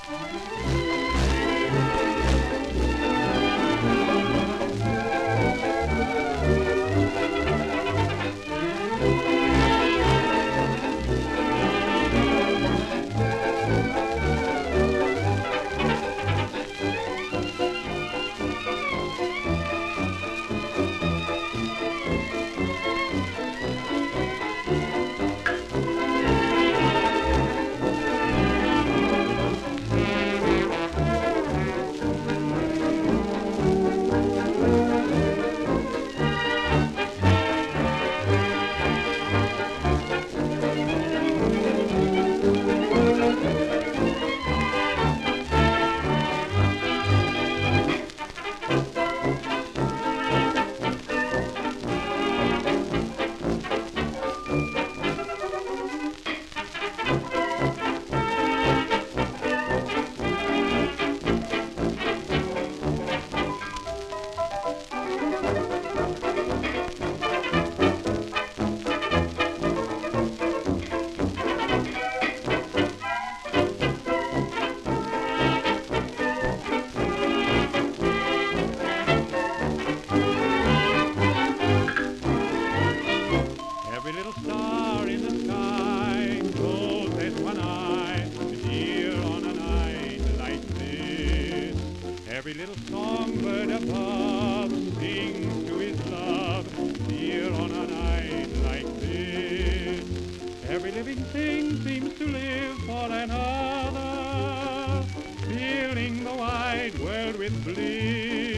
Every little star in the sky closes one eye, dear, on a night like this. Every little songbird above sings to his love, dear, on a night like this. Every living thing seems to live for another, filling the wide world with bliss.